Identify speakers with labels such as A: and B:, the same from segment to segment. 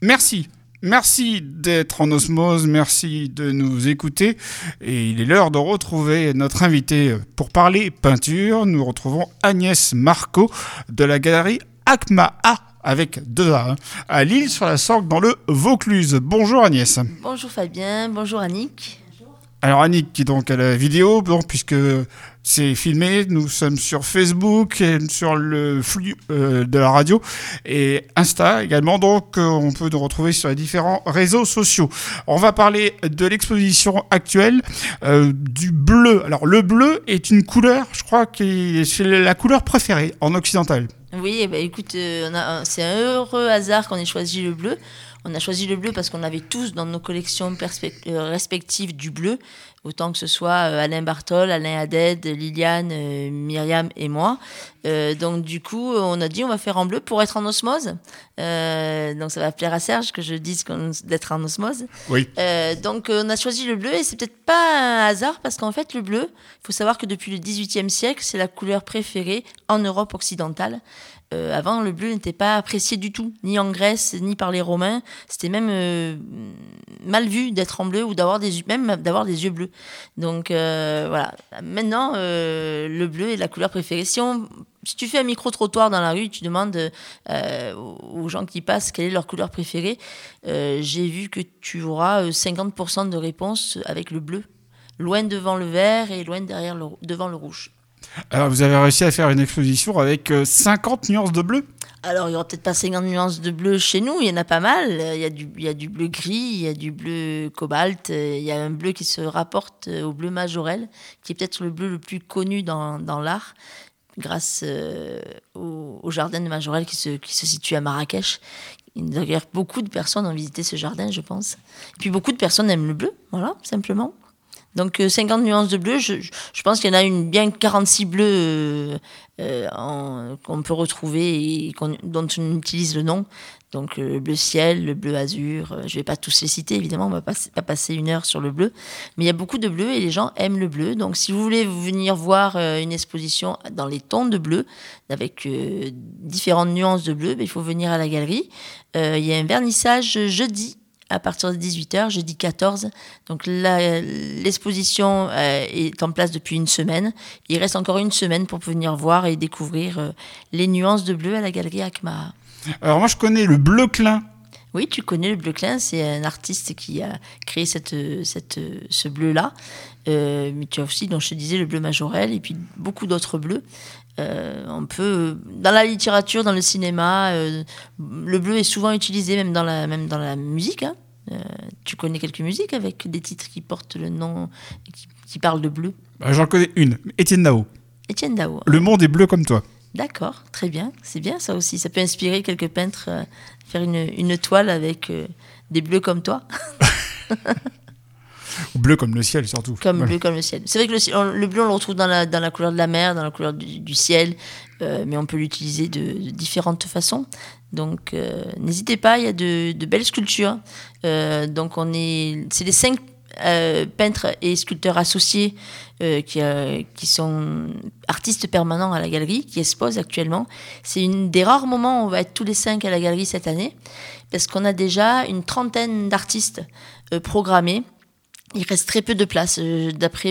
A: Merci. Merci d'être en osmose, merci de nous écouter. Et il est l'heure de retrouver notre invité pour parler peinture. Nous retrouvons Agnès Marco de la galerie ACMA avec 2 A, à L'Isle-sur-la-Sorgue dans le Vaucluse. Bonjour Agnès.
B: Bonjour Fabien, bonjour Annick.
A: Alors Annick qui est donc à la vidéo, puisque c'est filmé, nous sommes sur Facebook et sur le flux de la radio et Insta également, donc on peut nous retrouver sur les différents réseaux sociaux. On va parler de l'exposition actuelle du bleu. Alors le bleu est une couleur, je crois que c'est la couleur préférée en occidental.
B: Oui, écoute, c'est un heureux hasard qu'on ait choisi le bleu. On a choisi le bleu parce qu'on avait tous dans nos collections respectives du bleu, autant que ce soit Alain Bartol, Alain Haded, Liliane, Myriam et moi. Donc du coup, on a dit on va faire en bleu pour être en osmose. Donc ça va plaire à Serge que je dise d'être en osmose.
A: Oui.
B: Donc on a choisi le bleu et c'est peut-être pas un hasard parce qu'en fait le bleu, il faut savoir que depuis le XVIIIe siècle, c'est la couleur préférée en Europe occidentale. Avant, le bleu n'était pas apprécié du tout, ni en Grèce, ni par les Romains. C'était même mal vu d'être en bleu ou d'avoir des yeux bleus. Donc voilà. Maintenant, le bleu est la couleur préférée. Si tu fais un micro-trottoir dans la rue, tu demandes aux gens qui passent quelle est leur couleur préférée, j'ai vu que tu auras 50% de réponses avec le bleu. Loin devant le vert et loin devant le rouge.
A: Alors vous avez réussi à faire une exposition avec 50 nuances de bleu ?
B: Alors, il n'y aura peut-être pas 50 nuances de bleu chez nous, il y en a pas mal. Il y a du bleu gris, il y a du bleu cobalt, il y a un bleu qui se rapporte au bleu majorel, qui est peut-être le bleu le plus connu dans l'art, grâce au jardin de Majorel qui se situe à Marrakech. D'ailleurs, beaucoup de personnes ont visité ce jardin, je pense. Et puis, beaucoup de personnes aiment le bleu, voilà, simplement. Donc 50 nuances de bleu, je pense qu'il y en a bien 46 bleus qu'on peut retrouver et dont on utilise le nom. Donc le bleu ciel, le bleu azur, je ne vais pas tous les citer évidemment, on ne va pas passer 1 heure sur le bleu. Mais il y a beaucoup de bleus et les gens aiment le bleu. Donc si vous voulez venir voir une exposition dans les tons de bleu, avec différentes nuances de bleu, il faut venir à la galerie. Il y a un vernissage jeudi, à partir de 18h, jeudi 14. Donc l'exposition est en place depuis 1 semaine. Il reste encore 1 semaine pour venir voir et découvrir les nuances de bleu à la galerie ACMA.
A: Alors moi je connais le bleu clin.
B: Oui, tu connais le bleu clin, c'est un artiste qui a créé ce bleu-là. Mais tu as aussi, donc je te disais, le bleu majorel et puis beaucoup d'autres bleus. On peut, dans la littérature, dans le cinéma, le bleu est souvent utilisé même dans la musique. Hein. Tu connais quelques musiques avec des titres qui portent le nom, qui parlent de bleu?
A: J'en connais une, Étienne Dao.
B: Étienne Dao.
A: Le monde est bleu comme toi.
B: D'accord, très bien. C'est bien ça aussi. Ça peut inspirer quelques peintres à faire une toile avec des bleus comme toi.
A: Bleu comme le ciel, surtout.
B: Bleu comme le ciel. C'est vrai que le bleu, on le retrouve dans la couleur de la mer, dans la couleur du ciel, mais on peut l'utiliser de différentes façons. Donc, n'hésitez pas, il y a de belles sculptures. Donc, c'est les 5 peintres et sculpteurs associés qui sont artistes permanents à la galerie, qui exposent actuellement. C'est un des rares moments où on va être tous les 5 à la galerie cette année, parce qu'on a déjà une 30aine d'artistes programmés. Il reste très peu de places. D'après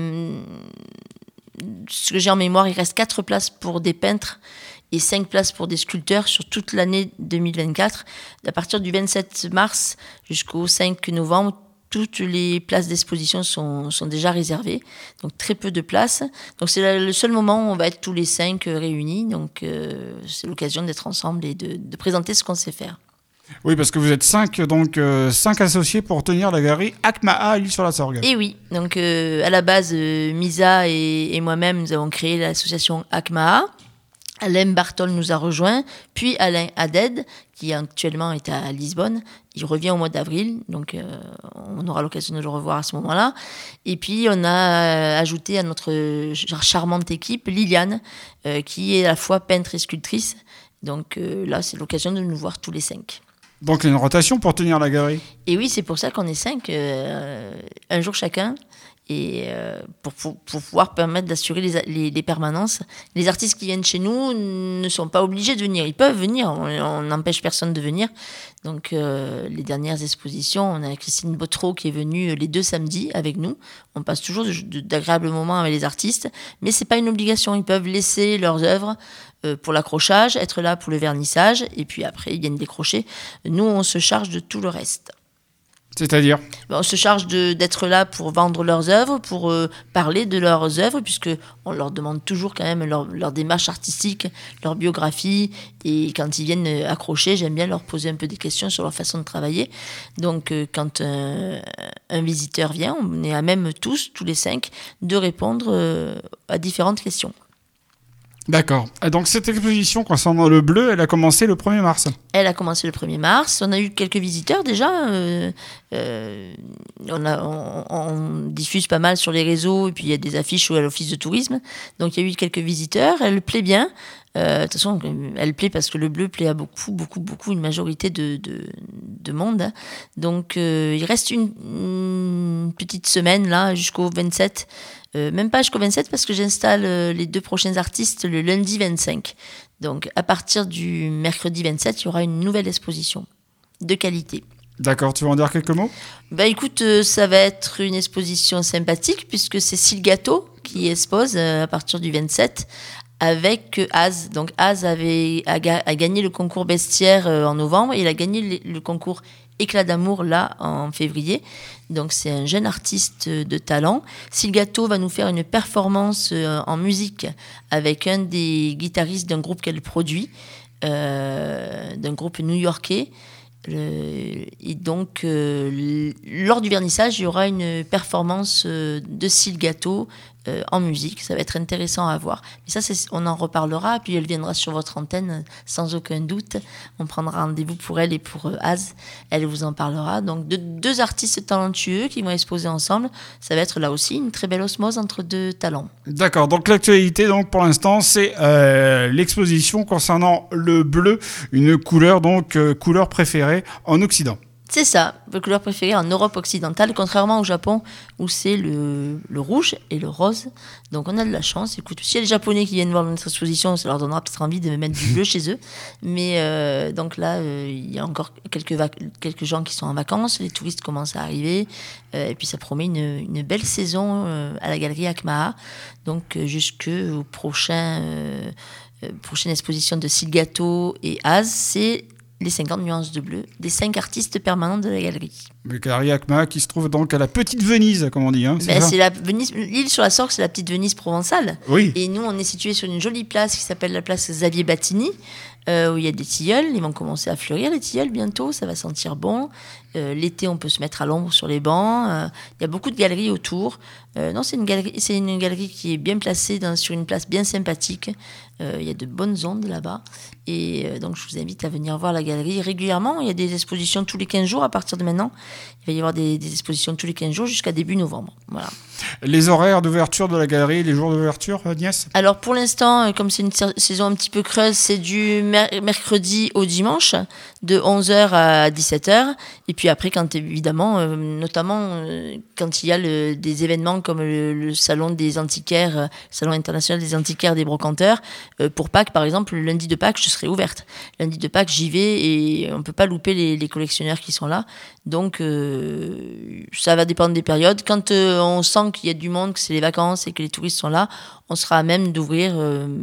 B: ce que j'ai en mémoire, il reste 4 places pour des peintres et 5 places pour des sculpteurs sur toute l'année 2024. À partir du 27 mars jusqu'au 5 novembre, toutes les places d'exposition sont déjà réservées. Donc très peu de places. Donc c'est le seul moment où on va être tous les 5 réunis. Donc c'est l'occasion d'être ensemble et de présenter ce qu'on sait faire.
A: Oui, parce que vous êtes 5 associés pour tenir la galerie ACMA à L'Isle-sur-la-Sorgue.
B: Et oui, donc à la base, Misa et moi-même, nous avons créé l'association ACMA. Alain Bartol nous a rejoints, puis Alain Haded, qui actuellement est à Lisbonne. Il revient au mois d'avril, donc on aura l'occasion de le revoir à ce moment-là. Et puis on a ajouté à notre charmante équipe Liliane, qui est à la fois peintre et sculptrice. Donc là, c'est l'occasion de nous voir tous les 5.
A: Donc il y a une rotation pour tenir la galerie.
B: Et oui, c'est pour ça qu'on est 5, un jour chacun. et pour pouvoir permettre d'assurer les permanences. Les artistes qui viennent chez nous ne sont pas obligés de venir. Ils peuvent venir, on n'empêche personne de venir. Donc les dernières expositions, on a Christine Bottreau qui est venue les 2 samedis avec nous. On passe toujours d'agréables moments avec les artistes, mais c'est pas une obligation. Ils peuvent laisser leurs œuvres pour l'accrochage, être là pour le vernissage, et puis après ils viennent décrocher. Nous, on se charge de tout le reste.
A: C'est-à-dire ?
B: On se charge d'être là pour vendre leurs œuvres, pour parler de leurs œuvres, puisqu'on leur demande toujours quand même leur démarche artistique, leur biographie. Et quand ils viennent accrocher, j'aime bien leur poser un peu des questions sur leur façon de travailler. Donc quand un visiteur vient, on est à même tous les 5, de répondre à différentes questions.
A: D'accord. Donc cette exposition concernant le bleu, elle a commencé le 1er mars.
B: Elle a commencé le 1er mars. On a eu quelques visiteurs déjà. On diffuse pas mal sur les réseaux et puis il y a des affiches à l'office de tourisme. Donc il y a eu quelques visiteurs. Elle plaît bien. De toute façon, elle plaît parce que le bleu plaît à beaucoup, une majorité de monde. Hein. Donc il reste une petite semaine là jusqu'au 27. Même pas jusqu'au 27 parce que j'installe les 2 prochains artistes le lundi 25. Donc à partir du mercredi 27, il y aura une nouvelle exposition de qualité.
A: D'accord, tu veux en dire quelques mots ?
B: Écoute, ça va être une exposition sympathique puisque c'est Silgato qui expose à partir du 27 avec Az. Donc Az a gagné le concours Bestiaire en novembre et il a gagné le concours Éclat d'amour là en février. Donc c'est un jeune artiste de talent. Silgato va nous faire une performance en musique avec un des guitaristes d'un groupe qu'elle produit, d'un groupe new-yorkais. Et donc lors du vernissage, il y aura une performance de Silgato en musique. Ça va être intéressant à voir. Mais ça, on en reparlera. Puis elle viendra sur votre antenne sans aucun doute. On prendra rendez-vous pour elle et pour Az. Elle vous en parlera. Donc 2 artistes talentueux qui vont exposer ensemble. Ça va être là aussi une très belle osmose entre 2 talents.
A: D'accord. Donc l'actualité, donc pour l'instant, c'est l'exposition concernant le bleu, une couleur couleur préférée en Occident.
B: C'est ça, votre couleur préférée en Europe occidentale, contrairement au Japon où c'est le rouge et le rose. Donc on a de la chance. Écoute, s'il y a des Japonais qui viennent voir notre exposition, ça leur donnera peut-être envie de mettre du bleu chez eux. Mais donc là, il y a encore quelques gens qui sont en vacances, les touristes commencent à arriver. Et puis ça promet une belle saison à la galerie Akmaha. Donc jusqu'au prochaine exposition de Silgato et Az, c'est les 50 nuances de bleu, des 5 artistes permanents de la galerie.
A: Le galerie Akmaha qui se trouve donc à la Petite Venise, comme on dit. Hein,
B: c'est la Venise, l'île sur la Sorgue, c'est la petite Venise provençale.
A: Oui.
B: Et nous, on est situé sur une jolie place qui s'appelle la place Xavier Battini, où il y a des tilleuls. Ils vont commencer à fleurir, les tilleuls, bientôt. Ça va sentir bon. L'été, on peut se mettre à l'ombre sur les bancs. Il y a beaucoup de galeries autour. Non, c'est une galerie qui est bien placée sur une place bien sympathique. Il y a de bonnes ondes là-bas. Et donc, je vous invite à venir voir la galerie régulièrement. Il y a des expositions tous les 15 jours à partir de maintenant. Il va y avoir des expositions tous les 15 jours jusqu'à début novembre. Voilà.
A: Les horaires d'ouverture de la galerie, les jours d'ouverture, Agnès ?
B: Alors, pour l'instant, comme c'est une saison un petit peu creuse, c'est du mercredi au dimanche, de 11h à 17h. Et puis après, évidemment, notamment quand il y a des événements comme le salon des antiquaires, le salon international des antiquaires des brocanteurs, pour Pâques, par exemple, le lundi de Pâques, je serai ouverte. Lundi de Pâques, j'y vais et on ne peut pas louper les collectionneurs qui sont là. Donc, ça va dépendre des périodes. Quand on sent qu'il y a du monde, que c'est les vacances et que les touristes sont là, on sera à même d'ouvrir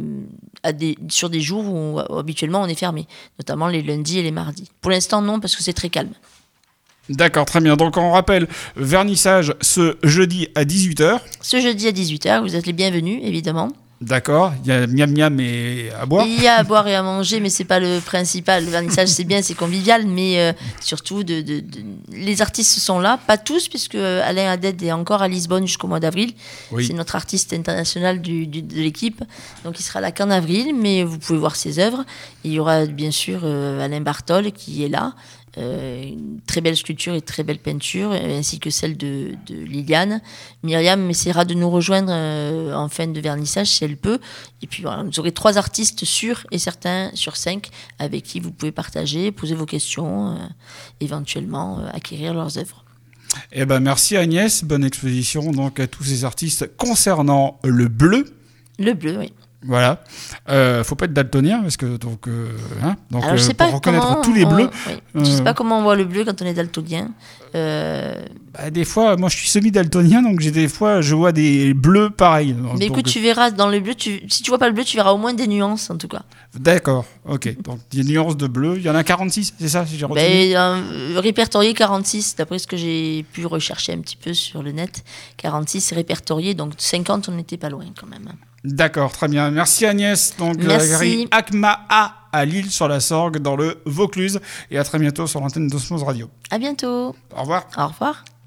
B: sur des jours où habituellement on est fermé, notamment les lundis et les mardis. Pour l'instant, non, parce que c'est très calme.
A: D'accord, très bien. Donc on rappelle, vernissage ce jeudi à 18h.
B: Ce jeudi à 18h, vous êtes les bienvenus, évidemment.
A: D'accord, il y a miam miam et à boire.
B: Il y a à boire et à manger, mais c'est pas le principal. Le vernissage, c'est bien, c'est convivial, mais surtout, les artistes sont là, pas tous, puisque Alain Haddad est encore à Lisbonne jusqu'au mois d'avril. Oui. C'est notre artiste international de l'équipe, donc il sera là qu'en avril, mais vous pouvez voir ses œuvres. Il y aura bien sûr Alain Bartol qui est là. Une très belle sculpture et très belle peinture, ainsi que celle de Liliane. Myriam essaiera de nous rejoindre en fin de vernissage si elle peut. Et puis voilà, vous aurez 3 artistes sûrs et certains sur 5 avec qui vous pouvez partager, poser vos questions, éventuellement acquérir leurs œuvres.
A: Eh ben, merci Agnès, bonne exposition donc à tous ces artistes concernant le bleu.
B: Le bleu, oui.
A: Voilà. Faut pas être daltonien parce que donc
B: Alors, je sais
A: pour
B: pas
A: reconnaître tous les bleus.
B: Je sais pas comment on voit le bleu quand on est daltonien.
A: Des fois, moi je suis semi-daltonien donc je vois des bleus pareils.
B: Mais écoute, tu verras dans le bleu, si tu vois pas le bleu, tu verras au moins des nuances en tout cas.
A: D'accord, ok. Donc des nuances de bleu, il y en a 46, c'est ça si j'ai retenu.
B: Répertorié 46, d'après ce que j'ai pu rechercher un petit peu sur le net. 46 répertorié, donc 50 on n'était pas loin quand même.
A: D'accord, très bien. Merci Agnès. Donc,
B: Merci.
A: ACMA à Lille sur la Sorgue dans le Vaucluse. Et à très bientôt sur l'antenne d'Osmose Radio.
B: À bientôt.
A: Au revoir.
B: Au revoir.